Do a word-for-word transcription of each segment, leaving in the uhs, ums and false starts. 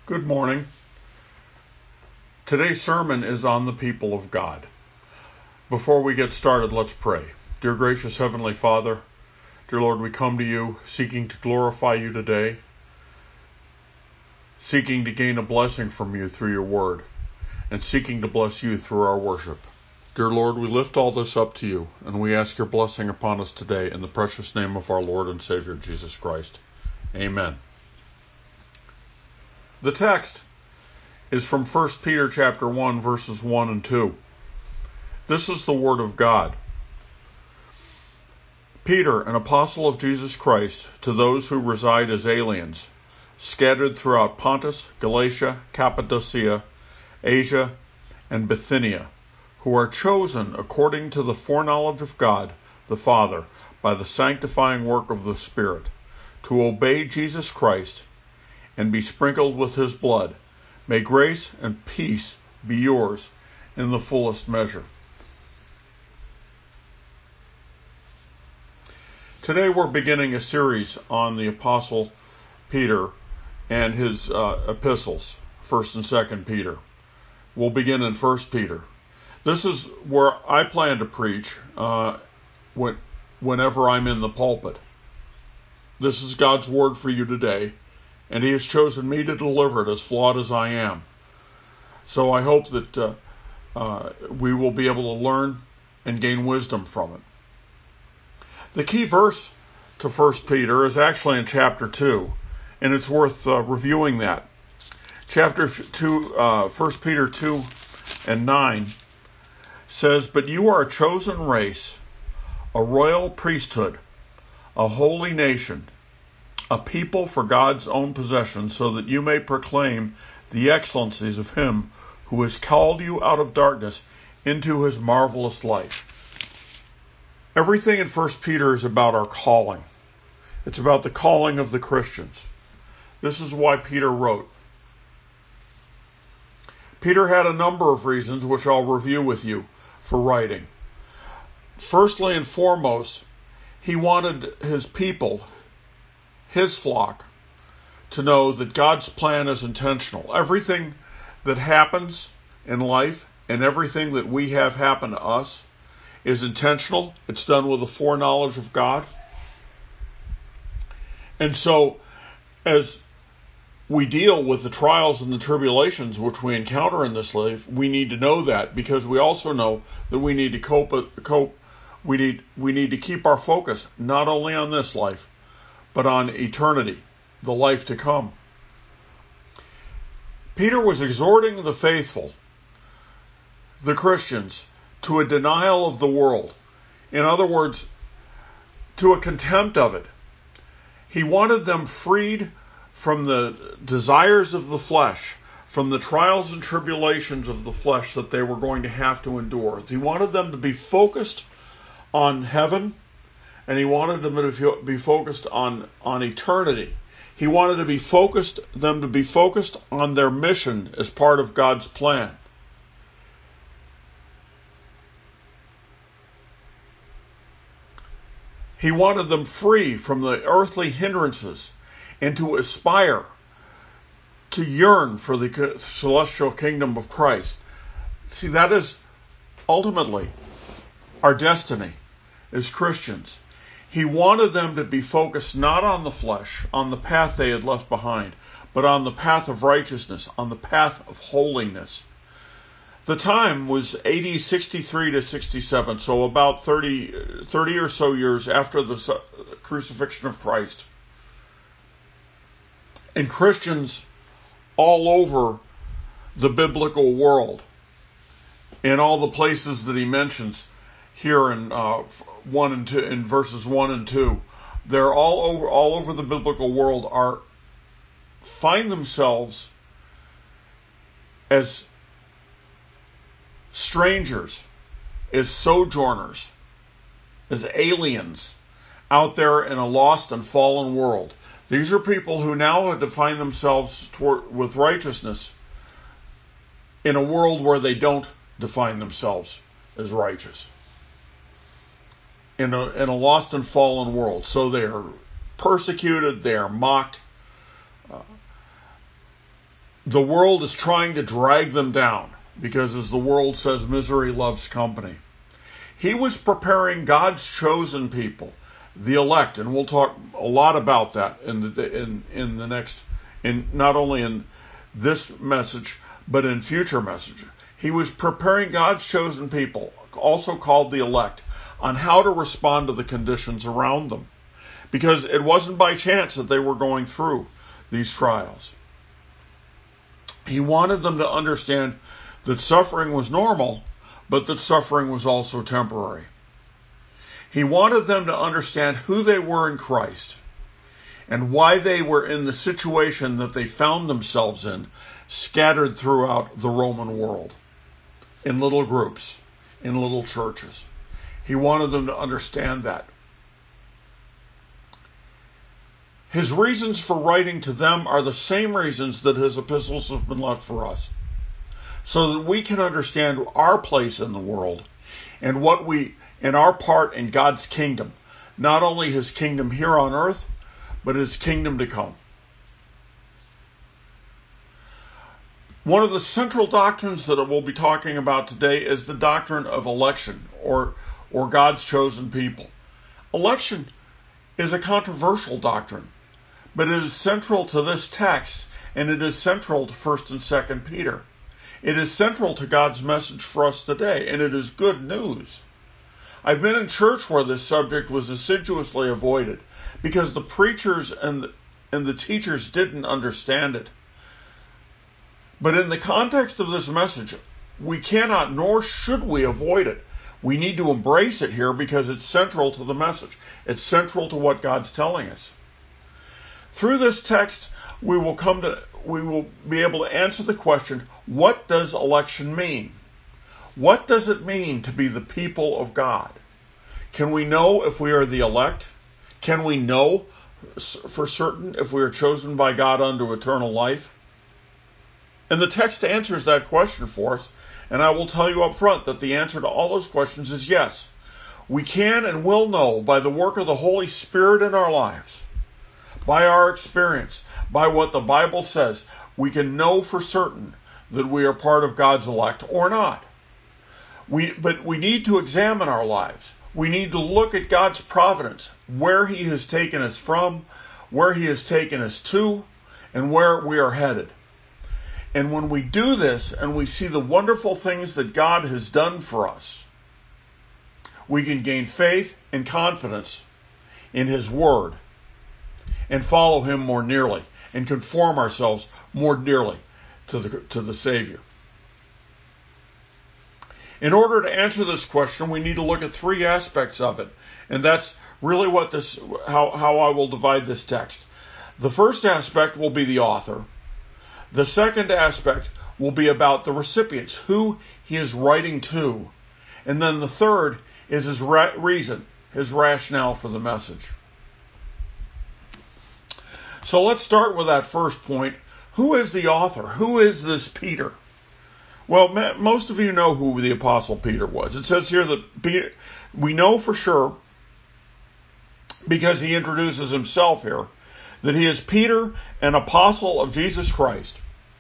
Good morning. Today's sermon is on the people of God. Before we get started, let's pray. Dear gracious Heavenly Father, dear Lord, we come to you seeking to glorify you today, seeking to gain a blessing from you through your word, and seeking to bless you through our worship. Dear Lord, we lift all this up to you, and we ask your blessing upon us today in the precious name of our Lord and Savior, Jesus Christ. Amen. The text is from First Peter chapter one, verses one and two. This is the word of God. Peter, an apostle of Jesus Christ, to those who reside as aliens, scattered throughout Pontus, Galatia, Cappadocia, Asia, and Bithynia, who are chosen according to the foreknowledge of God the Father, by the sanctifying work of the Spirit, to obey Jesus Christ and be sprinkled with his blood. May grace and peace be yours in the fullest measure. Today we're beginning a series on the Apostle Peter and his uh, epistles, First and Second Peter. We'll begin in First Peter. This is where I plan to preach uh, when, whenever I'm in the pulpit. This is God's word for you today, and he has chosen me to deliver it, as flawed as I am. So I hope that uh, uh, we will be able to learn and gain wisdom from it. The key verse to First Peter is actually in chapter two, and it's worth uh, reviewing that. Chapter two, uh, First Peter two and nine says, "But you are a chosen race, a royal priesthood, a holy nation, a people for God's own possession, so that you may proclaim the excellencies of him who has called you out of darkness into his marvelous light." Everything in First Peter is about our calling. It's about the calling of the Christians. This is why Peter wrote. Peter had a number of reasons, which I'll review with you, for writing. Firstly and foremost, he wanted his people, his flock, to know that God's plan is intentional. Everything that happens in life and everything that we have happen to us is intentional. It's done with the foreknowledge of God. And so, as we deal with the trials and the tribulations which we encounter in this life, we need to know that, because we also know that we need to cope. cope we need we need to keep our focus not only on this life, but on eternity, the life to come. Peter was exhorting the faithful, the Christians, to a denial of the world. In other words, to a contempt of it. He wanted them freed from the desires of the flesh, from the trials and tribulations of the flesh that they were going to have to endure. He wanted them to be focused on heaven, and he wanted them to be focused on, on eternity. He wanted to be focused, them to be focused on their mission as part of God's plan. He wanted them free from the earthly hindrances and to aspire, to yearn for the celestial kingdom of Christ. See, that is ultimately our destiny as Christians. He wanted them to be focused not on the flesh, on the path they had left behind, but on the path of righteousness, on the path of holiness. The time was A D sixty-three to sixty-seven, so about thirty, thirty or so years after the crucifixion of Christ. And Christians all over the biblical world, in all the places that he mentions here in uh, one and two, in verses one and two, they're all over all over the biblical world, are find themselves as strangers, as sojourners, as aliens out there in a lost and fallen world. These are people who now have defined themselves toward, with righteousness in a world where they don't define themselves as righteous. In a, in a lost and fallen world. So they are persecuted, they are mocked, uh, the world is trying to drag them down because, as the world says, misery loves company. He was preparing God's chosen people, the elect, and we'll talk a lot about that in the in in the next, in not only in this message but in future messages. He was preparing God's chosen people, also called the elect, on how to respond to the conditions around them, because it wasn't by chance that they were going through these trials. He wanted them to understand that suffering was normal, but that suffering was also temporary. He wanted them to understand who they were in Christ and why they were in the situation that they found themselves in, scattered throughout the Roman world, in little groups, in little churches. He wanted them to understand that. His reasons for writing to them are the same reasons that his epistles have been left for us, so that we can understand our place in the world and what we, and our part in God's kingdom, not only his kingdom here on earth, but his kingdom to come. One of the central doctrines that we'll be talking about today is the doctrine of election, or, or God's chosen people. Election is a controversial doctrine, but it is central to this text, and it is central to First and Second Peter. It is central to God's message for us today, and it is good news. I've been in church where this subject was assiduously avoided because the preachers and the, and the teachers didn't understand it. But in the context of this message, we cannot nor should we avoid it. We need to embrace it here because it's central to the message. It's central to what God's telling us. Through this text, we will come to we will be able to answer the question, what does election mean? What does it mean to be the people of God? Can we know if we are the elect? Can we know for certain if we are chosen by God unto eternal life? And the text answers that question for us, and I will tell you up front that the answer to all those questions is yes. We can and will know by the work of the Holy Spirit in our lives, by our experience, by what the Bible says, we can know for certain that we are part of God's elect or not. We, but we need to examine our lives. We need to look at God's providence, where he has taken us from, where he has taken us to, and where we are headed. And when we do this and we see the wonderful things that God has done for us, we can gain faith and confidence in his word and follow him more nearly and conform ourselves more nearly to the, to the Savior. In order to answer this question, we need to look at three aspects of it. And that's really what this, how, how I will divide this text. The first aspect will be the author. The second aspect will be about the recipients, who he is writing to. And then the third is his ra- reason, his rationale for the message. So let's start with that first point. Who is the author? Who is this Peter? Well, most of you know who the Apostle Peter was. It says here that Peter, we know for sure, because he introduces himself here, that he is Peter, an apostle of Jesus Christ.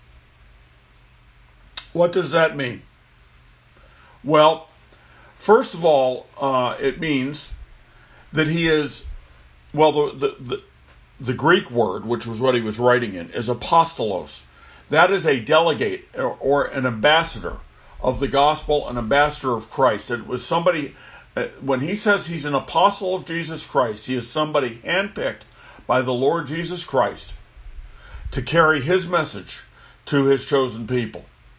What does that mean? Well, first of all, uh, it means that he is, well, the, the, the, the Greek word, which was what he was writing in, is apostolos. That is a delegate or, or an ambassador of the gospel, an ambassador of Christ. It was somebody, uh, when he says he's an apostle of Jesus Christ, he is somebody handpicked by the Lord Jesus Christ to carry his message to his chosen people.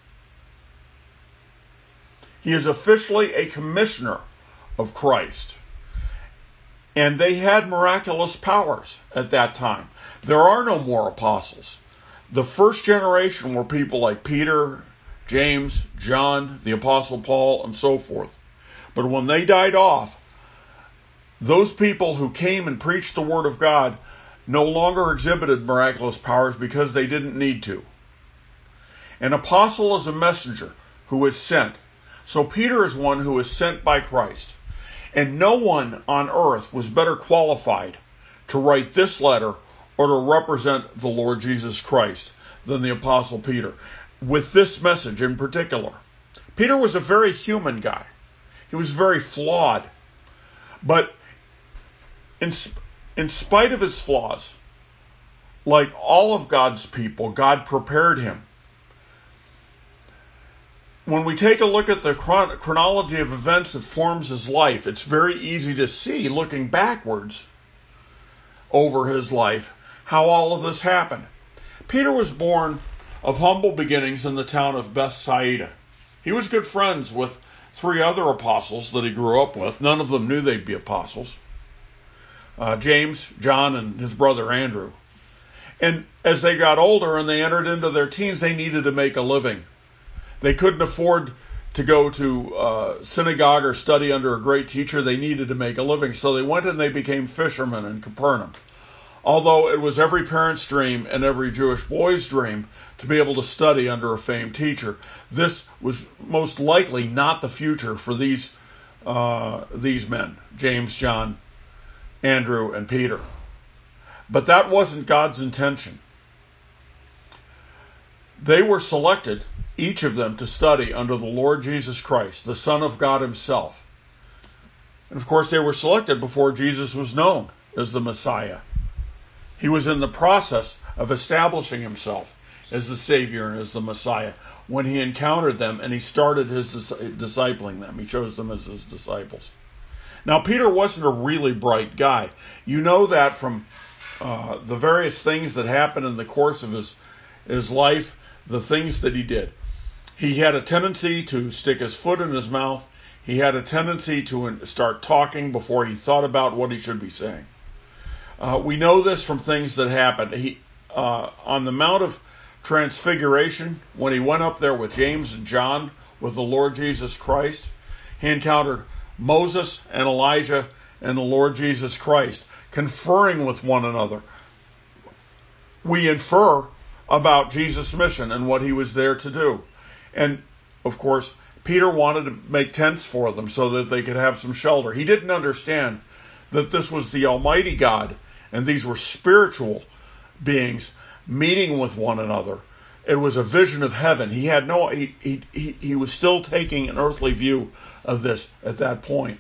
He is officially a commissioner of Christ. And they had miraculous powers at that time. There are no more apostles. The first generation were people like Peter, James, John, the Apostle Paul, and so forth. But when they died off, those people who came and preached the Word of God no longer exhibited miraculous powers because they didn't need to. An apostle is a messenger who is sent. So Peter is one who is sent by Christ. And no one on earth was better qualified to write this letter or to represent the Lord Jesus Christ than the Apostle Peter, with this message in particular. Peter was a very human guy. He was very flawed. But in, in spite of his flaws, like all of God's people, God prepared him. When we take a look at the chron- chronology of events that forms his life, it's very easy to see, looking backwards over his life, how all of this happened. Peter was born of humble beginnings in the town of Bethsaida. He was good friends with three other apostles that he grew up with. None of them knew they'd be apostles. Uh, James, John, and his brother Andrew. And as they got older and they entered into their teens, they needed to make a living. They couldn't afford to go to uh, synagogue or study under a great teacher. They needed to make a living. So they went and they became fishermen in Capernaum. Although it was every parent's dream and every Jewish boy's dream to be able to study under a famed teacher, this was most likely not the future for these uh, these men, James, John, Andrew, and Peter. But that wasn't God's intention. They were selected, each of them, to study under the Lord Jesus Christ, the Son of God himself. And of course, they were selected before Jesus was known as the Messiah. He was in the process of establishing himself as the Savior and as the Messiah when he encountered them and he started his discipling them. He chose them as his disciples. Now, Peter wasn't a really bright guy. You know that from uh, the various things that happened in the course of his, his life, the things that he did. He had a tendency to stick his foot in his mouth. He had a tendency to start talking before he thought about what he should be saying. Uh, we know this from things that happened. He, uh, on the Mount of Transfiguration, when he went up there with James and John with the Lord Jesus Christ, he encountered Moses and Elijah and the Lord Jesus Christ conferring with one another. We infer about Jesus' mission and what he was there to do. And, of course, Peter wanted to make tents for them so that they could have some shelter. He didn't understand that this was the Almighty God and these were spiritual beings meeting with one another. It was a vision of heaven. He had no, he, he, he, he was still taking an earthly view of this at that point.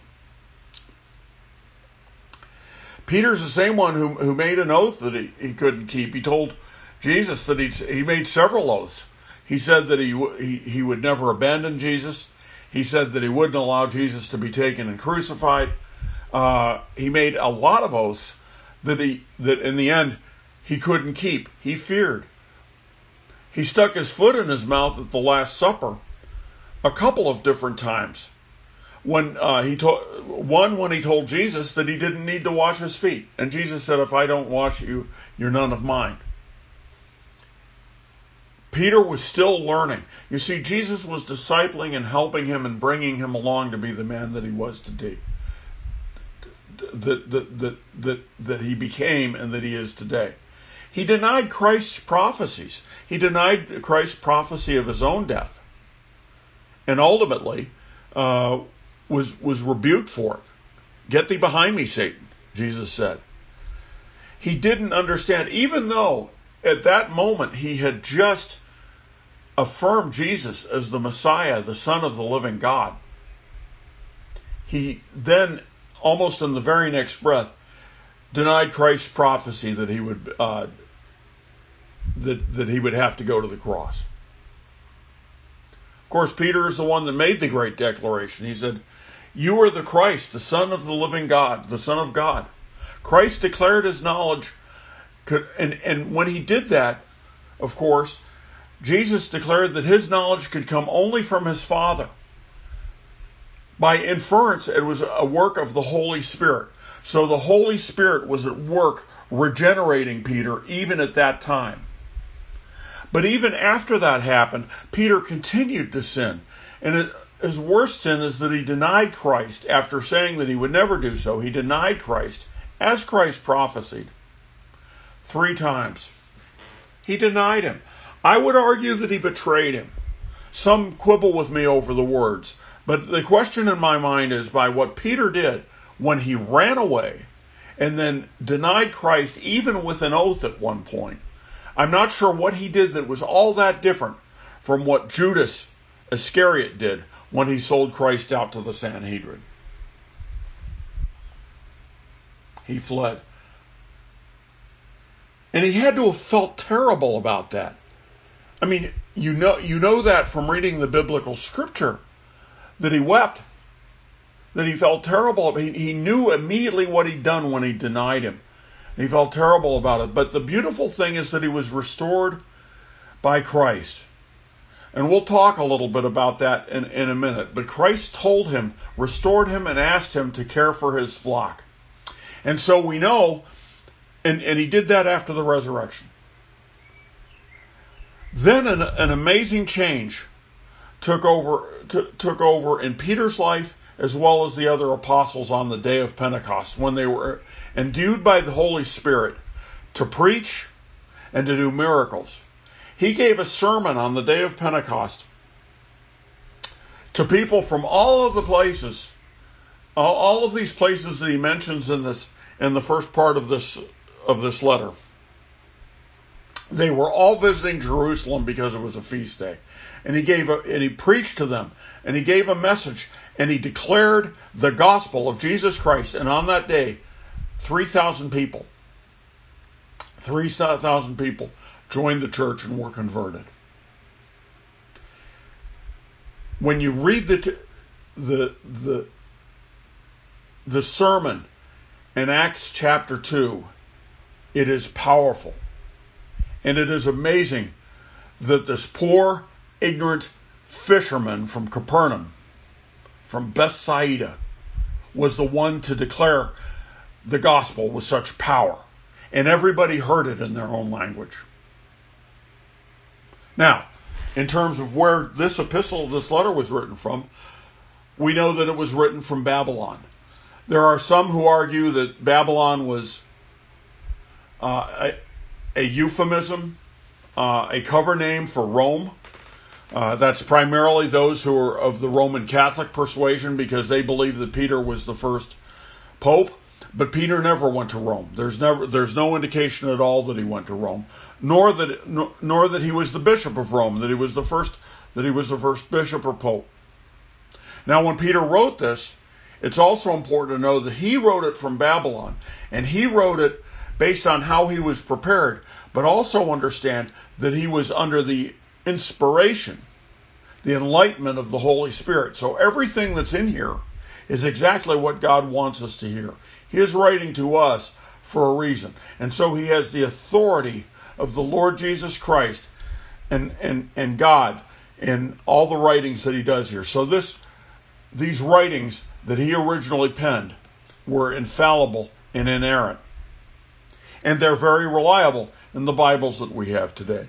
Peter's the same one who, who made an oath that he, he couldn't keep. He told Jesus that he he made several oaths. He said that he, he he would never abandon Jesus. He said that he wouldn't allow Jesus to be taken and crucified. Uh, he made a lot of oaths that he that in the end he couldn't keep. He feared. He stuck his foot in his mouth at the Last Supper a couple of different times. When uh, he told one when he told Jesus that he didn't need to wash his feet, and Jesus said, "If I don't wash you, you're none of mine." Peter was still learning. You see, Jesus was discipling and helping him and bringing him along to be the man that he was today, that that that that that he became and that he is today. He denied Christ's prophecies. He denied Christ's prophecy of his own death, and ultimately uh, was was rebuked for it. "Get thee behind me, Satan," Jesus said. He didn't understand, even though at that moment he had just affirmed Jesus as the Messiah, the Son of the living God. He then, almost in the very next breath, denied Christ's prophecy that he would uh, that that he would have to go to the cross. Of course, Peter is the one that made the great declaration. He said, "You are the Christ, the Son of the living God, the Son of God." Christ declared his knowledge, could, and, and when he did that, of course, Jesus declared that his knowledge could come only from his Father. By inference, it was a work of the Holy Spirit. So the Holy Spirit was at work regenerating Peter even at that time. But even after that happened, Peter continued to sin. And it, his worst sin is that he denied Christ after saying that he would never do so. He denied Christ, as Christ prophesied, three times. He denied him. I would argue that he betrayed him. Some quibble with me over the words, but the question in my mind is, by what Peter did when he ran away and then denied Christ even with an oath at one point, I'm not sure what he did that was all that different from what Judas Iscariot did when he sold Christ out to the Sanhedrin. He fled. And he had to have felt terrible about that. I mean, you know, you know that from reading the biblical scripture, that he wept, that he felt terrible. He, he knew immediately what he'd done when he denied him. And he felt terrible about it. But the beautiful thing is that he was restored by Christ. And we'll talk a little bit about that in, in a minute. But Christ told him, restored him, and asked him to care for his flock. And so we know, and, and he did that after the resurrection. Then an, an amazing change took over, t- took over in Peter's life as well as the other apostles on the day of Pentecost, when they were endued by the Holy Spirit to preach and to do miracles. He gave a sermon on the day of Pentecost to people from all of the places, all, all of these places that he mentions in this, in the first part of this, of this letter. They were all visiting Jerusalem because it was a feast day. And he gave a, and he preached to them, and he gave a message, and he declared the gospel of Jesus Christ. And on that day, three thousand people, three thousand people joined the church and were converted. When you read the the the the sermon in Acts chapter two, it is powerful. And it is amazing that this poor, ignorant fisherman from Capernaum, from Bethsaida, was the one to declare the gospel with such power. And everybody heard it in their own language. Now, in terms of where this epistle, this letter was written from, we know that it was written from Babylon. There are some who argue that Babylon was uh, a, a euphemism, uh, a cover name for Rome. Uh, that's primarily those who are of the Roman Catholic persuasion, because they believe that Peter was the first pope. But Peter never went to Rome. There's never, there's no indication at all that he went to Rome, nor that, nor, nor that he was the bishop of Rome, that he was the first, that he was the first bishop or pope. Now, when Peter wrote this, it's also important to know that he wrote it from Babylon, and he wrote it based on how he was prepared, but also understand that he was under the inspiration, the enlightenment of the Holy Spirit. So everything that's in here is exactly what God wants us to hear. He is writing to us for a reason. And so he has the authority of the Lord Jesus Christ and, and, and God in all the writings that he does here. So this, these writings that he originally penned were infallible and inerrant. And they're very reliable in the Bibles that we have today.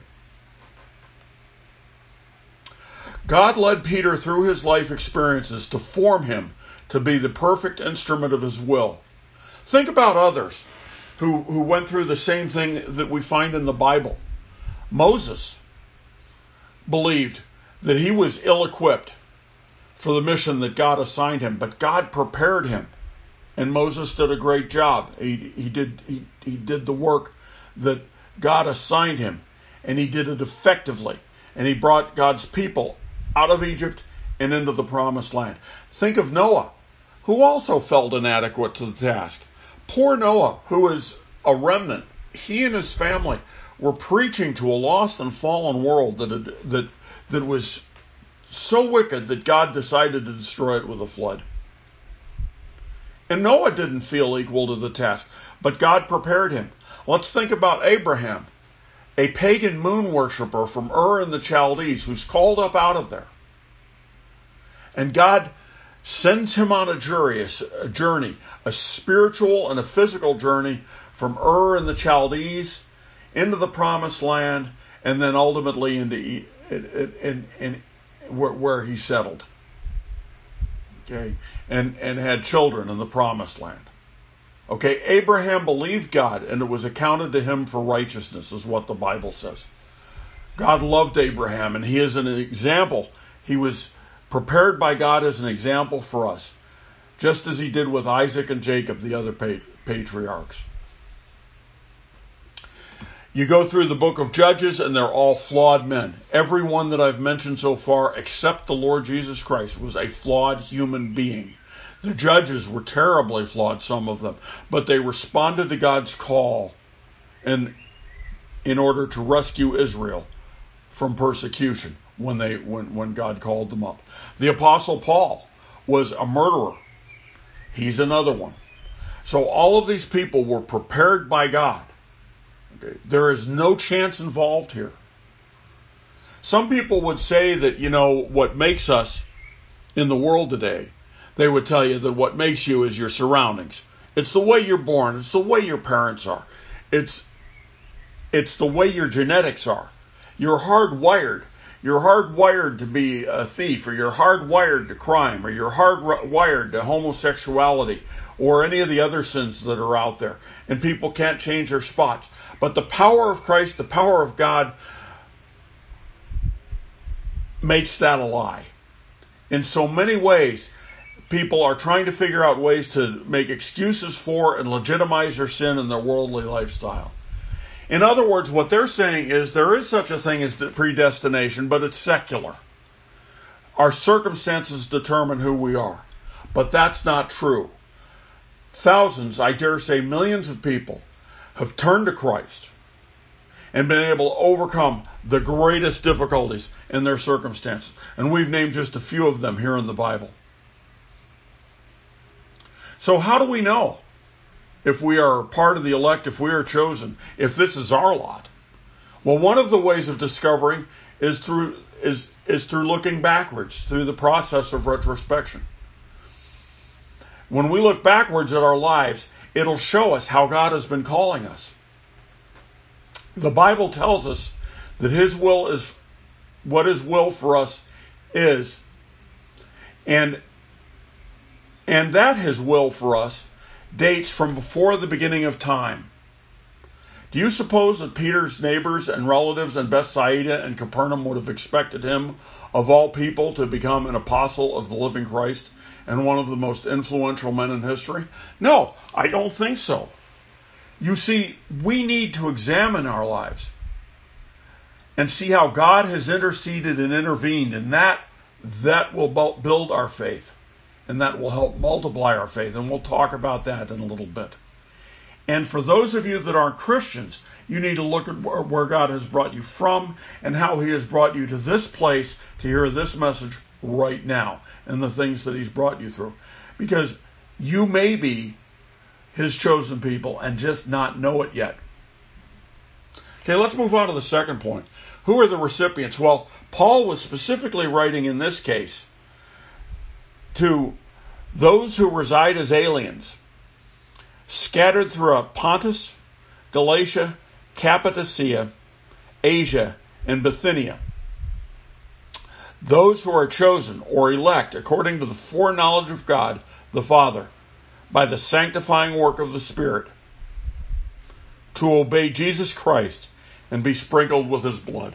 God led Peter through his life experiences to form him to be the perfect instrument of his will. Think about others who, who went through the same thing that we find in the Bible. Moses believed that he was ill-equipped for the mission that God assigned him, but God prepared him. And Moses did a great job. He, he did he, he did the work that God assigned him, and he did it effectively. And he brought God's people out of Egypt and into the promised land. Think of Noah, who also felt inadequate to the task. Poor Noah, who was a remnant. He and his family were preaching to a lost and fallen world that had, that that was so wicked that God decided to destroy it with a flood. And Noah didn't feel equal to the task, but God prepared him. Let's think about Abraham, a pagan moon worshiper from Ur in the Chaldees, who's called up out of there. And God sends him on a journey, a journey, a spiritual and a physical journey from Ur in the Chaldees into the promised land, and then ultimately into in, in, in, where, where he settled. Okay, and, and had children in the promised land. Okay, Abraham believed God, and it was accounted to him for righteousness, is what the Bible says. God loved Abraham, and he is an example. He was prepared by God as an example for us, just as he did with Isaac and Jacob, the other patriarchs. You go through the book of Judges, and they're all flawed men. Every one that I've mentioned so far, except the Lord Jesus Christ, was a flawed human being. The judges were terribly flawed, some of them, but they responded to God's call in, in order to rescue Israel from persecution when they when, when God called them up. The Apostle Paul was a murderer. He's another one. So all of these people were prepared by God. Okay. There is no chance involved here. Some people would say that, you know, what makes us in the world today, they would tell you that what makes you is your surroundings. It's the way you're born. It's the way your parents are. It's, it's the way your genetics are. You're hardwired. You're hardwired to be a thief, or you're hardwired to crime, or you're hardwired to homosexuality, or any of the other sins that are out there. And people can't change their spots. But the power of Christ, the power of God, makes that a lie. In so many ways, people are trying to figure out ways to make excuses for and legitimize their sin and their worldly lifestyle. In other words, what they're saying is there is such a thing as predestination, but it's secular. Our circumstances determine who we are. But that's not true. Thousands, I dare say millions of people have turned to Christ and been able to overcome the greatest difficulties in their circumstances. And we've named just a few of them here in the Bible. So how do we know if we are part of the elect, if we are chosen, if this is our lot? Well, one of the ways of discovering is through is is through looking backwards, through the process of retrospection. When we look backwards at our lives, it'll show us how God has been calling us. The Bible tells us that His will is what His will for us is, and and that His will for us dates from before the beginning of time. Do you suppose that Peter's neighbors and relatives in Bethsaida and Capernaum would have expected him, of all people, to become an apostle of the living Christ and one of the most influential men in history? No, I don't think so. You see, we need to examine our lives and see how God has interceded and intervened, and that that will build our faith. And that will help multiply our faith. And we'll talk about that in a little bit. And for those of you that aren't Christians, you need to look at where God has brought you from and how He has brought you to this place to hear this message right now and the things that He's brought you through. Because you may be His chosen people and just not know it yet. Okay, let's move on to the second point. Who are the recipients? Well, Paul was specifically writing in this case to those who reside as aliens, scattered throughout Pontus, Galatia, Cappadocia, Asia, and Bithynia. Those who are chosen or elect according to the foreknowledge of God the Father by the sanctifying work of the Spirit to obey Jesus Christ and be sprinkled with His blood.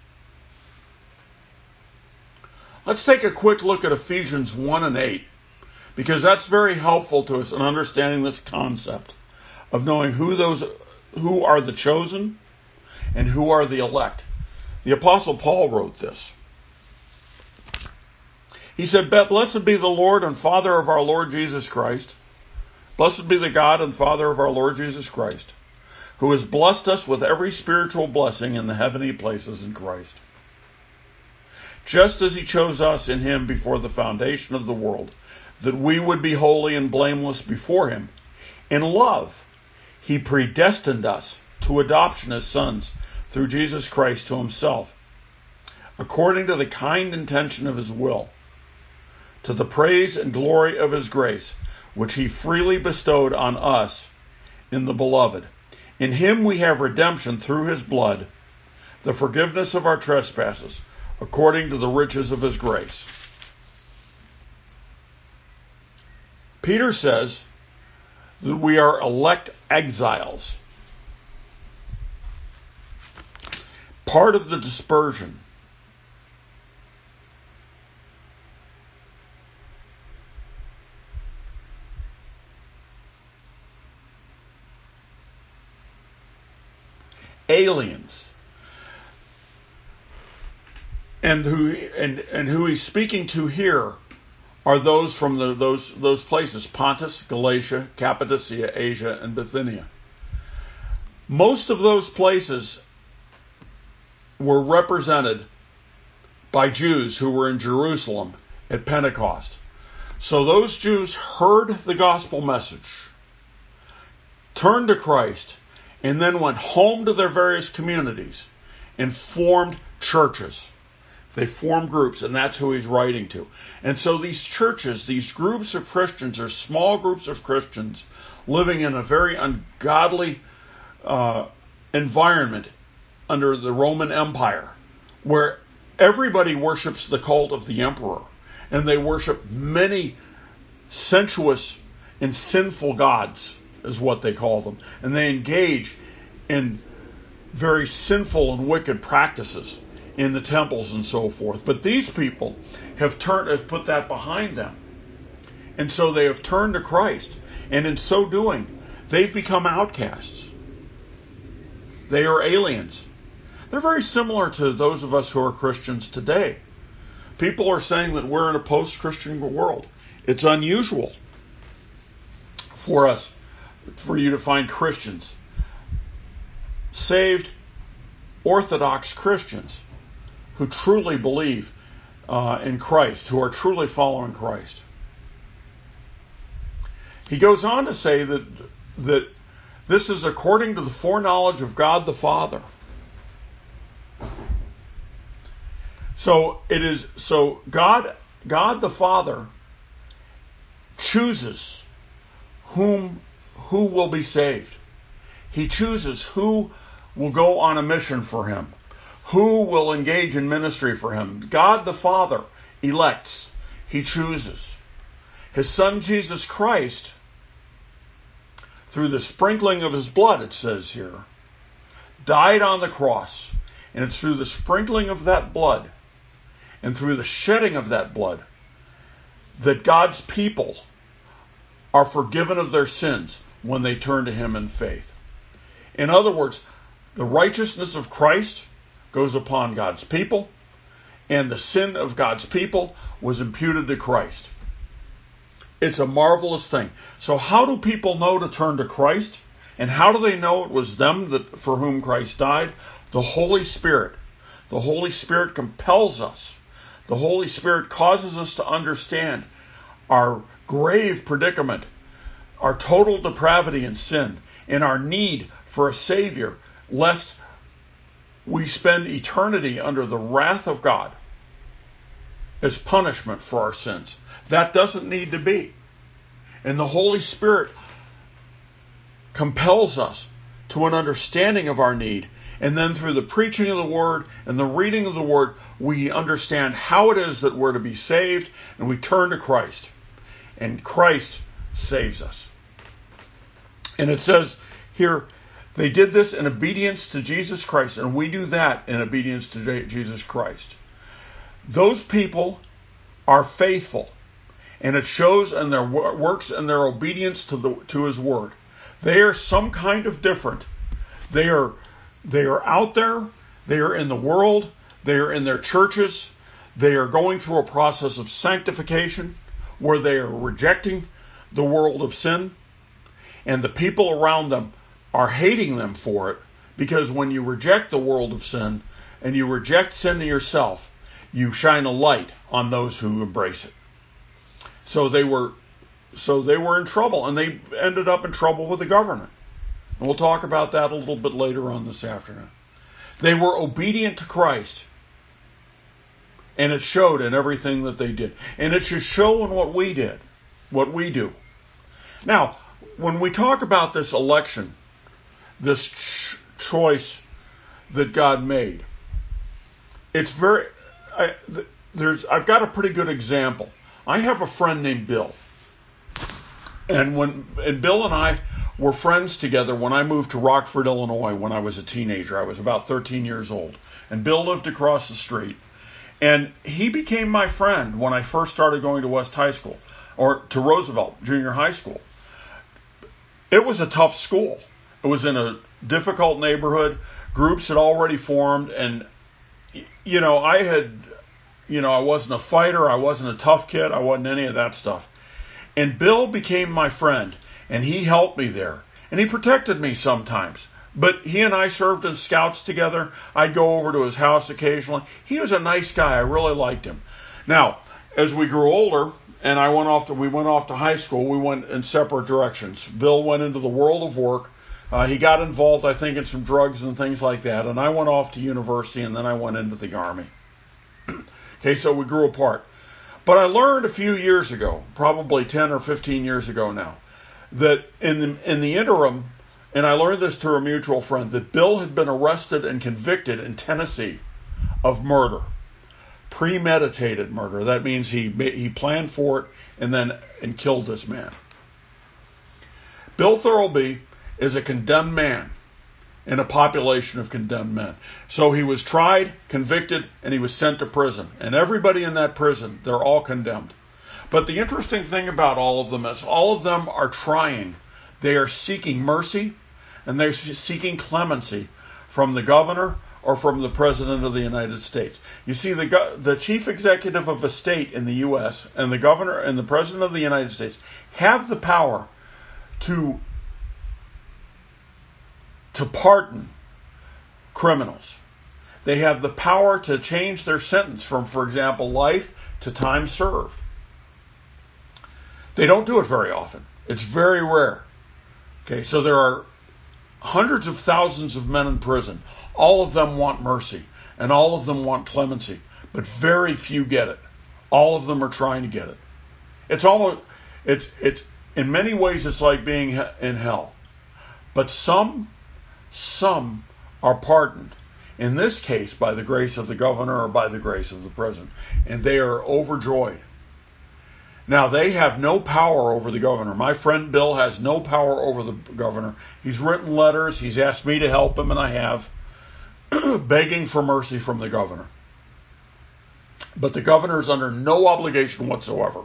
Let's take a quick look at Ephesians one and eight, because that's very helpful to us in understanding this concept of knowing who those who are the chosen and who are the elect. The Apostle Paul wrote this. He said, "Blessed be the Lord and Father of our Lord Jesus Christ. Blessed be the God and Father of our Lord Jesus Christ, who has blessed us with every spiritual blessing in the heavenly places in Christ. Just as He chose us in Him before the foundation of the world, that we would be holy and blameless before Him. In love, He predestined us to adoption as sons through Jesus Christ to Himself, according to the kind intention of His will, to the praise and glory of His grace, which He freely bestowed on us in the Beloved. In Him we have redemption through His blood, the forgiveness of our trespasses, according to the riches of His grace." Peter says that we are elect exiles, part of the dispersion. aliens. And who and, and who he's speaking to here are those from the, those those places: Pontus, Galatia, Cappadocia, Asia, and Bithynia. Most of those places were represented by Jews who were in Jerusalem at Pentecost. So those Jews heard the gospel message, turned to Christ, and then went home to their various communities and formed churches. They formed groups, and that's who he's writing to. And so these churches, these groups of Christians, are small groups of Christians living in a very ungodly uh, environment under the Roman Empire, where everybody worships the cult of the emperor, and they worship many sensuous and sinful gods, is what they call them. And they engage in very sinful and wicked practices in the temples and so forth. But these people have turned, have put that behind them. And so they have turned to Christ. And in so doing, they've become outcasts. They are aliens. They're very similar to those of us who are Christians today. People are saying that we're in a post-Christian world. It's unusual for us, for you to find Christians, saved Orthodox Christians, who truly believe uh, in Christ, who are truly following Christ. He goes on to say that that this is according to the foreknowledge of God the Father. So it is. So God, God the Father, chooses whom who will be saved. He chooses who will go on a mission for him, who will engage in ministry for him. God the Father elects. He chooses. His Son Jesus Christ, through the sprinkling of his blood, it says here, died on the cross. And it's through the sprinkling of that blood and through the shedding of that blood that God's people are forgiven of their sins when they turn to him in faith. In other words, the righteousness of Christ goes upon God's people, and the sin of God's people was imputed to Christ. It's a marvelous thing. So how do people know to turn to Christ? And how do they know it was them that for whom Christ died? The Holy Spirit. The Holy Spirit compels us. The Holy Spirit causes us to understand our grave predicament, our total depravity and sin, and our need for a Savior, lest we spend eternity under the wrath of God as punishment for our sins. That doesn't need to be. And the Holy Spirit compels us to an understanding of our need. And then through the preaching of the Word and the reading of the Word, we understand how it is that we're to be saved, and we turn to Christ. And Christ saves us. And it says here, they did this in obedience to Jesus Christ, and we do that in obedience to Jesus Christ. Those people are faithful, and it shows in their works and their obedience to the to His Word. They are some kind of different. They are they are out there. They are in the world. They are in their churches. They are going through a process of sanctification where they are rejecting the world of sin, and the people around them are hating them for it, because when you reject the world of sin and you reject sin in yourself, you shine a light on those who embrace it. So they were so they were in trouble, and they ended up in trouble with the government. And we'll talk about that a little bit later on this afternoon. They were obedient to Christ, and it showed in everything that they did. And it should show in what we did, what we do. Now, when we talk about this election, this ch- choice that God made, it's very, I, there's, I've got a pretty good example. I have a friend named Bill. And when, and Bill and I were friends together when I moved to Rockford, Illinois, when I was a teenager. I was about thirteen years old. And Bill lived across the street. And he became my friend when I first started going to West High School, or to Roosevelt Junior High School. It was a tough school. It was in a difficult neighborhood. Groups had already formed, and, you know, I had, you know, I wasn't a fighter. I wasn't a tough kid. I wasn't any of that stuff. And Bill became my friend, and he helped me there. And he protected me sometimes. But he and I served in scouts together. I'd go over to his house occasionally. He was a nice guy. I really liked him. Now, as we grew older, and I went off to, we went off to high school, we went in separate directions. Bill went into the world of work. Uh, he got involved, I think, in some drugs and things like that. And I went off to university, and then I went into the Army. Okay, so we grew apart. But I learned a few years ago, probably ten or fifteen years ago now, that in the, in the interim, and I learned this through a mutual friend, that Bill had been arrested and convicted in Tennessee of murder. Premeditated murder. That means he he planned for it and then and killed this man. Bill Thurlby is a condemned man in a population of condemned men. So he was tried, convicted, and he was sent to prison. And everybody in that prison, they're all condemned. But the interesting thing about all of them is all of them are trying. They are seeking mercy, and they're seeking clemency from the governor or from the president of the United States. You see, the the chief executive of a state in the U S and the governor and the president of the United States have the power to to pardon criminals. They have the power to change their sentence from, for example, life to time served. They don't do it very often. It's very rare. Okay, so there are hundreds of thousands of men in prison. All of them want mercy, and all of them want clemency, but very few get it. All of them are trying to get it. It's almost, it's, it's, in many ways, it's like being in hell. But some, some are pardoned. In this case, by the grace of the governor or by the grace of the president, and they are overjoyed. Now, they have no power over the governor. My friend Bill has no power over the governor. He's written letters. He's asked me to help him, and I have, begging for mercy from the governor. But the governor is under no obligation whatsoever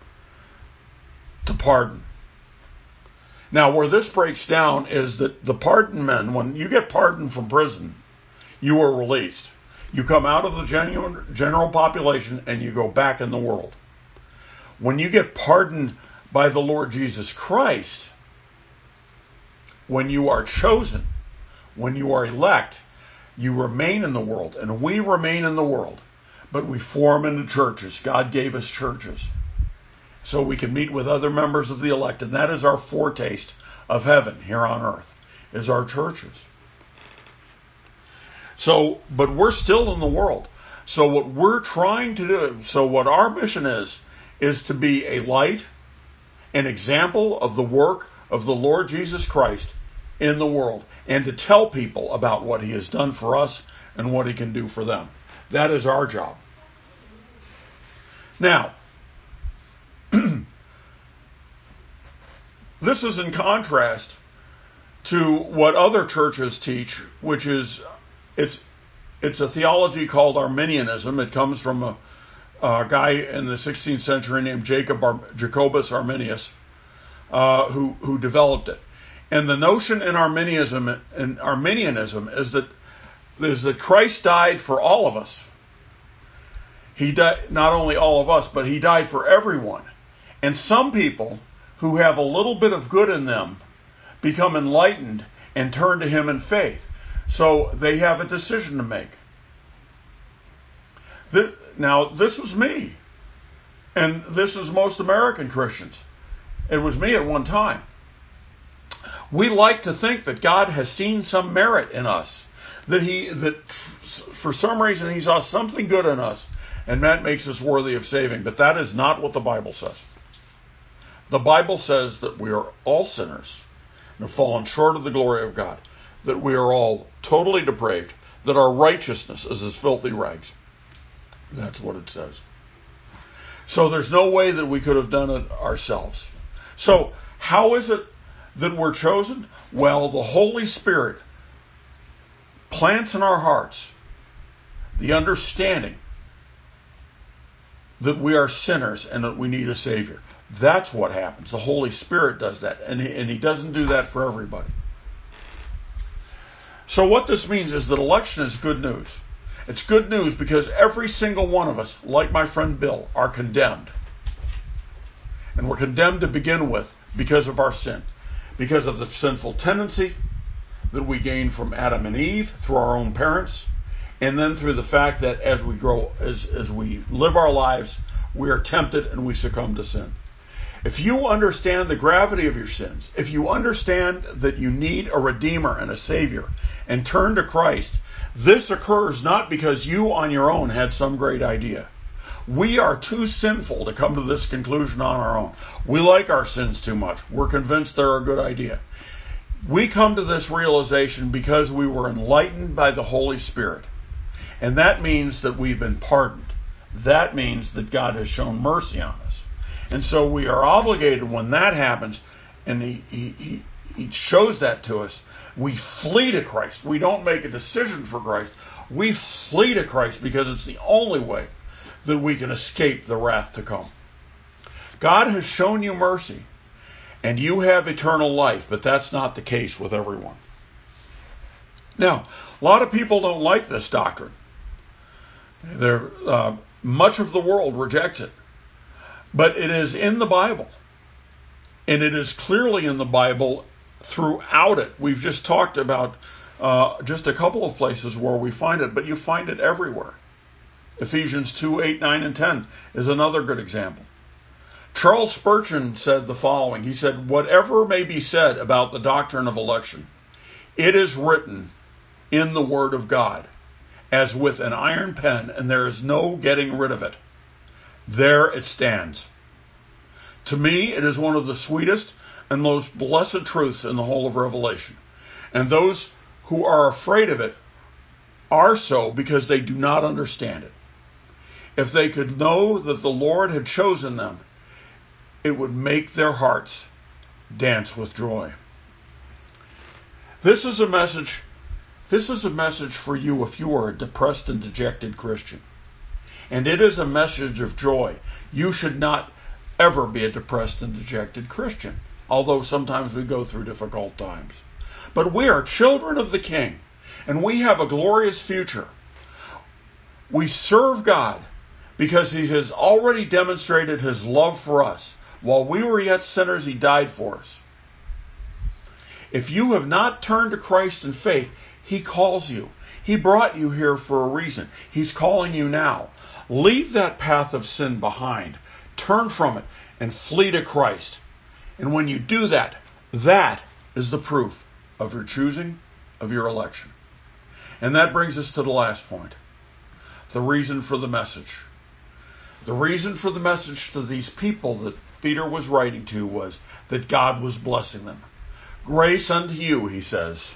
to pardon. Now, where this breaks down is that the pardoned men, when you get pardoned from prison, you are released. You come out of the genuine, general population and you go back in the world. When you get pardoned by the Lord Jesus Christ, when you are chosen, when you are elect, you remain in the world, and we remain in the world, but we form into churches. God gave us churches so we can meet with other members of the elect, and that is our foretaste of heaven here on earth, is our churches. So, but we're still in the world. So what we're trying to do, so what our mission is, is to be a light, an example of the work of the Lord Jesus Christ in the world, and to tell people about what he has done for us and what he can do for them. That is our job. Now, this is in contrast to what other churches teach, which is, it's it's a theology called Arminianism. It comes from a, a guy in the sixteenth century named Jacob Ar- Jacobus Arminius, uh, who who developed it. And the notion in Arminianism, in Arminianism is that is that Christ died for all of us. He died, not only all of us, but he died for everyone. And some people who have a little bit of good in them become enlightened and turn to him in faith. So they have a decision to make. This, now, this was me. And this is most American Christians. It was me at one time. We like to think that God has seen some merit in us. That he, that f- for some reason he saw something good in us. And that makes us worthy of saving. But that is not what the Bible says. The Bible says that we are all sinners and have fallen short of the glory of God. That we are all totally depraved. That our righteousness is as filthy rags. That's what it says. So there's no way that we could have done it ourselves. So how is it that we're chosen? Well, the Holy Spirit plants in our hearts the understanding that we are sinners and that we need a Savior. That's what happens. The Holy Spirit does that. And he, and he doesn't do that for everybody. So what this means is that election is good news. It's good news because every single one of us, like my friend Bill, are condemned. And we're condemned to begin with because of our sin, because of the sinful tendency that we gain from Adam and Eve through our own parents, and then through the fact that as we grow, as, as we live our lives, we are tempted and we succumb to sin. If you understand the gravity of your sins, if you understand that you need a Redeemer and a Savior, and turn to Christ, this occurs not because you on your own had some great idea. We are too sinful to come to this conclusion on our own. We like our sins too much. We're convinced they're a good idea. We come to this realization because we were enlightened by the Holy Spirit. And that means that we've been pardoned. That means that God has shown mercy on us. And so we are obligated when that happens, and he, he, he, he shows that to us, we flee to Christ. We don't make a decision for Christ. We flee to Christ because it's the only way that we can escape the wrath to come. God has shown you mercy, and you have eternal life, but that's not the case with everyone. Now, a lot of people don't like this doctrine. They're, uh, much of the world rejects it. But it is in the Bible. And it is clearly in the Bible throughout it. We've just talked about uh, just a couple of places where we find it, but you find it everywhere. Ephesians two, eight, nine, and ten is another good example. Charles Spurgeon said the following. He said, "Whatever may be said about the doctrine of election, it is written in the Word of God, as with an iron pen, and there is no getting rid of it. There it stands. To me, it is one of the sweetest and most blessed truths in the whole of Revelation. And those who are afraid of it are so because they do not understand it. If they could know that the Lord had chosen them, it would make their hearts dance with joy." This is a message, this is a message for you if you are a depressed and dejected Christian. And it is a message of joy. You should not ever be a depressed and dejected Christian, although sometimes we go through difficult times. But we are children of the King, and we have a glorious future. We serve God because He has already demonstrated His love for us. While we were yet sinners, He died for us. If you have not turned to Christ in faith, He calls you. He brought you here for a reason. He's calling you now. Leave that path of sin behind. Turn from it and flee to Christ. And when you do that, that is the proof of your choosing, of your election. And that brings us to the last point. The reason for the message. The reason for the message to these people that Peter was writing to was that God was blessing them. Grace unto you, he says.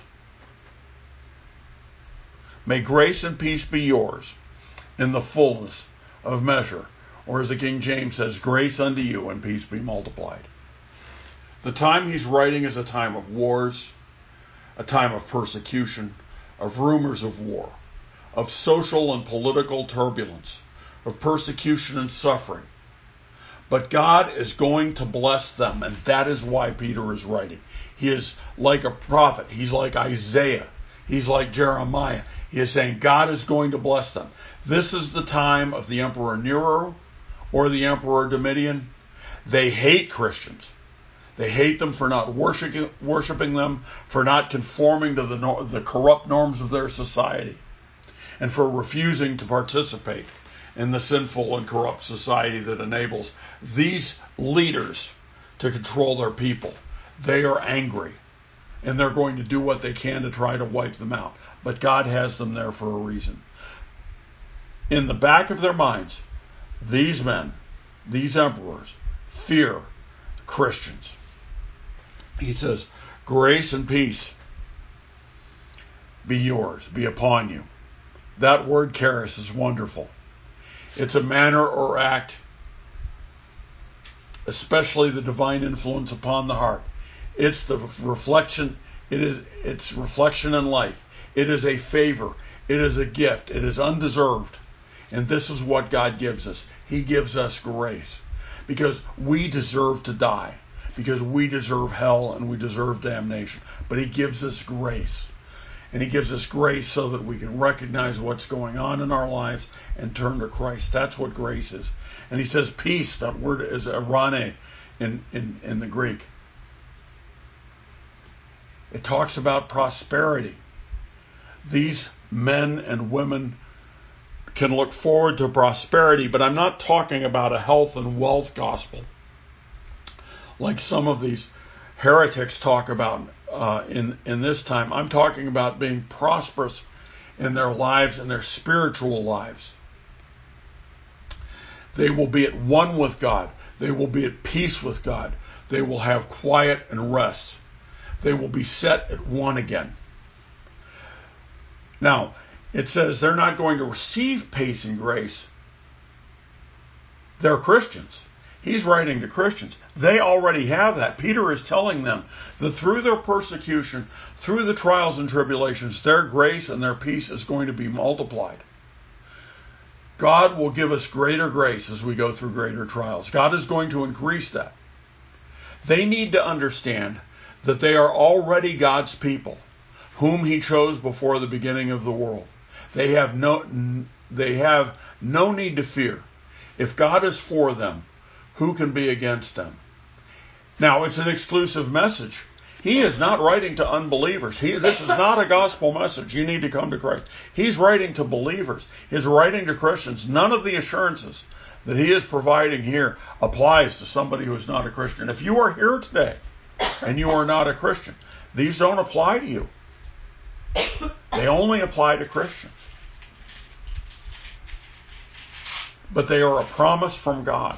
May grace and peace be yours in the fullness of measure. Or as the King James says, grace unto you and peace be multiplied. The time he's writing is a time of wars, a time of persecution, of rumors of war, of social and political turbulence, of persecution and suffering. But God is going to bless them, and that is why Peter is writing. He is like a prophet. He's like Isaiah. He's like Jeremiah. He is saying God is going to bless them. This is the time of the Emperor Nero or the Emperor Domitian. They hate Christians. They hate them for not worshiping, worshiping them, for not conforming to the, the corrupt norms of their society, and for refusing to participate in the sinful and corrupt society that enables these leaders to control their people. They are angry, and they're going to do what they can to try to wipe them out. But God has them there for a reason. In the back of their minds, these men, these emperors, fear Christians. He says, grace and peace be yours, be upon you. That word charis is wonderful. It's a manner or act, especially the divine influence upon the heart. It's the reflection, it is it's reflection in life. It is a favor. It is a gift. It is undeserved. And this is what God gives us. He gives us grace because we deserve to die, because we deserve hell and we deserve damnation. But he gives us grace. And he gives us grace so that we can recognize what's going on in our lives and turn to Christ. That's what grace is. And he says peace. That word is arane in, in, in the Greek. It talks about prosperity. These men and women can look forward to prosperity, but I'm not talking about a health and wealth gospel like some of these heretics talk about uh, in, in this time. I'm talking about being prosperous in their lives and their spiritual lives. They will be at one with God. They will be at peace with God. They will have quiet and rest. They will be set at one again. Now, it says they're not going to receive peace and grace. They're Christians. He's writing to Christians. They already have that. Peter is telling them that through their persecution, through the trials and tribulations, their grace and their peace is going to be multiplied. God will give us greater grace as we go through greater trials. God is going to increase that. They need to understand that they are already God's people, whom he chose before the beginning of the world. They have no, they have no need to fear. If God is for them, who can be against them? Now, it's an exclusive message. He is not writing to unbelievers. He, this is not a gospel message. You need to come to Christ. He's writing to believers. He's writing to Christians. None of the assurances that he is providing here applies to somebody who is not a Christian. If you are here today and you are not a Christian, these don't apply to you. They only apply to Christians. But they are a promise from God.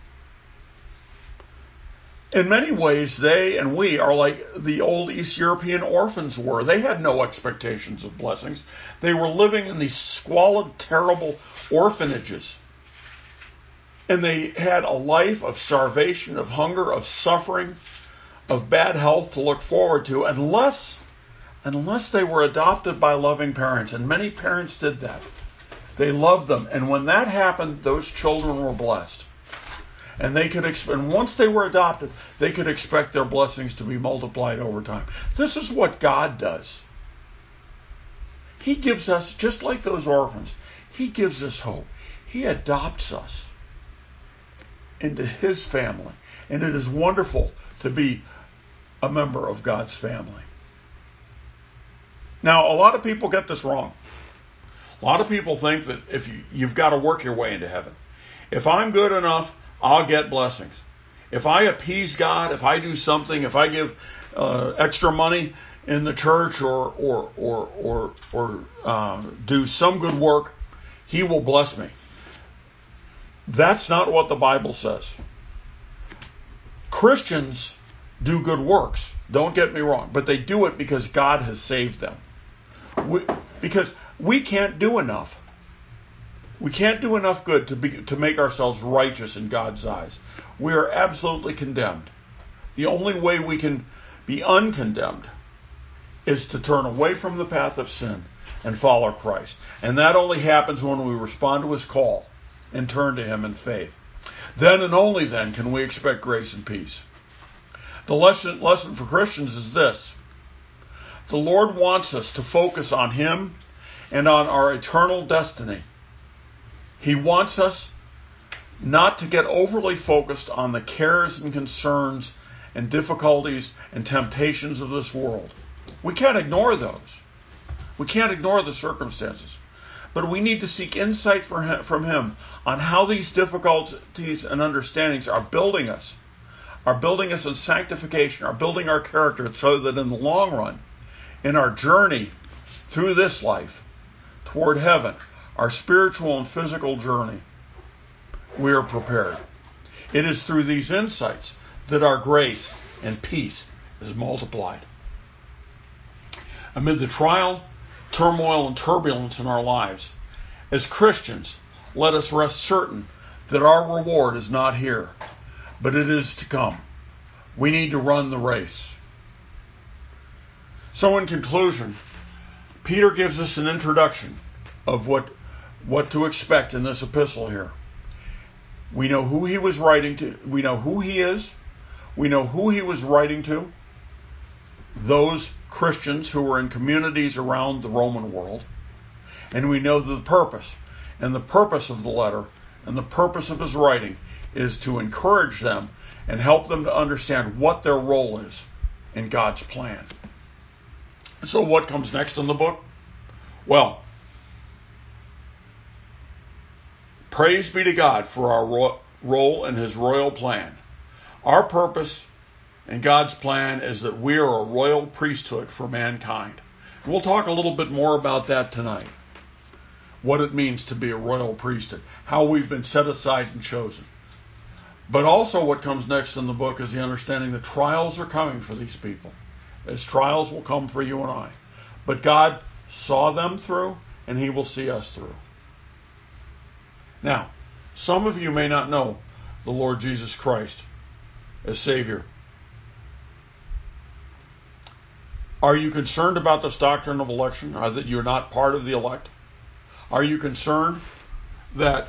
In many ways, they and we are like the old East European orphans were. They had no expectations of blessings. They were living in these squalid, terrible orphanages. And they had a life of starvation, of hunger, of suffering, of bad health to look forward to, unless, unless they were adopted by loving parents. And many parents did that. They loved them. And when that happened, those children were blessed. And they could, exp- and once they were adopted, they could expect their blessings to be multiplied over time. This is what God does. He gives us, just like those orphans, he gives us hope. He adopts us into his family. And it is wonderful to be a member of God's family. Now, a lot of people get this wrong. A lot of people think that if you, you've got to work your way into heaven. If I'm good enough, I'll get blessings. If I appease God, if I do something, if I give uh, extra money in the church or or or or, or uh, do some good work, he will bless me. That's not what the Bible says. Christians do good works. Don't get me wrong, but they do it because God has saved them. We, because we can't do enough. We can't do enough good to be, to make ourselves righteous in God's eyes. We are absolutely condemned. The only way we can be uncondemned is to turn away from the path of sin and follow Christ. And that only happens when we respond to his call and turn to him in faith. Then and only then can we expect grace and peace. The lesson, lesson for Christians is this. The Lord wants us to focus on him and on our eternal destiny. He wants us not to get overly focused on the cares and concerns and difficulties and temptations of this world. We can't ignore those. We can't ignore the circumstances. But we need to seek insight from him on how these difficulties and understandings are building us, are building us in sanctification, are building our character so that in the long run, in our journey through this life toward heaven, our spiritual and physical journey, we are prepared. It is through these insights that our grace and peace is multiplied. Amid the trial, turmoil, and turbulence in our lives, as Christians, let us rest certain that our reward is not here, but it is to come. We need to run the race. So in conclusion, Peter gives us an introduction of what what to expect in this epistle here. We know who he was writing to. We know who he is. We know who he was writing to. Those Christians who were in communities around the Roman world, and we know the purpose. And the purpose of the letter and the purpose of his writing is to encourage them and help them to understand what their role is in God's plan. So what comes next in the book? Well, praise be to God for our ro- role in his royal plan. Our purpose in God's plan is that we are a royal priesthood for mankind. We'll talk a little bit more about that tonight. What it means to be a royal priesthood, how we've been set aside and chosen. But also what comes next in the book is the understanding that trials are coming for these people, as trials will come for you and I. But God saw them through, and he will see us through. Now, some of you may not know the Lord Jesus Christ as Savior. Are you concerned about this doctrine of election, or that you're not part of the elect? Are you concerned that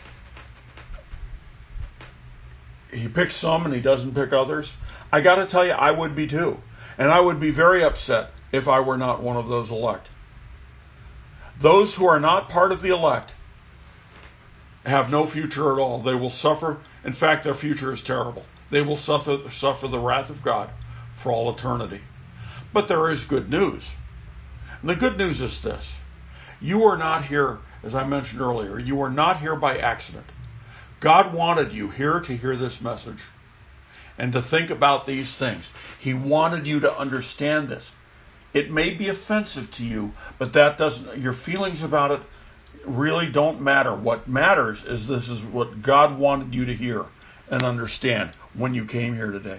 he picks some and he doesn't pick others? I got to tell you, I would be too. And I would be very upset if I were not one of those elect. Those who are not part of the elect have no future at all. They will suffer. In fact, their future is terrible. They will suffer, suffer the wrath of God for all eternity. But there is good news. And the good news is this. You are not here, as I mentioned earlier, you are not here by accident. God wanted you here to hear this message and to think about these things. He wanted you to understand this. It may be offensive to you, but that doesn't, your feelings about it really don't matter. What matters is this is what God wanted you to hear and understand when you came here today.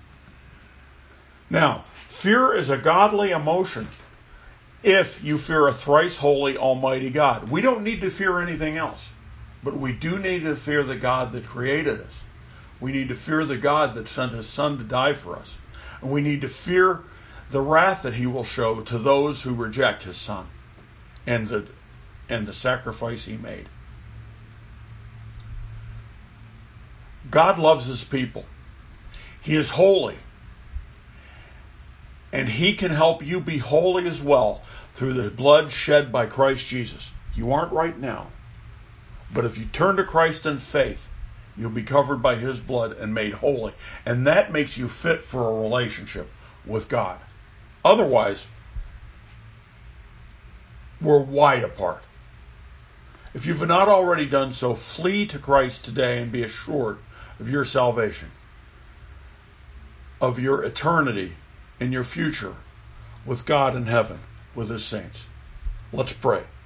Now, fear is a godly emotion if you fear a thrice holy almighty God. We don't need to fear anything else, but we do need to fear the God that created us. We need to fear the God that sent his son to die for us. And we need to fear the wrath that he will show to those who reject his son and the, and the sacrifice he made. God loves his people. He is holy. And he can help you be holy as well through the blood shed by Christ Jesus. You aren't right now. But if you turn to Christ in faith, you'll be covered by his blood and made holy. And that makes you fit for a relationship with God. Otherwise, we're wide apart. If you've not already done so, flee to Christ today and be assured of your salvation, of your eternity in your future with God in heaven, with his saints. Let's pray.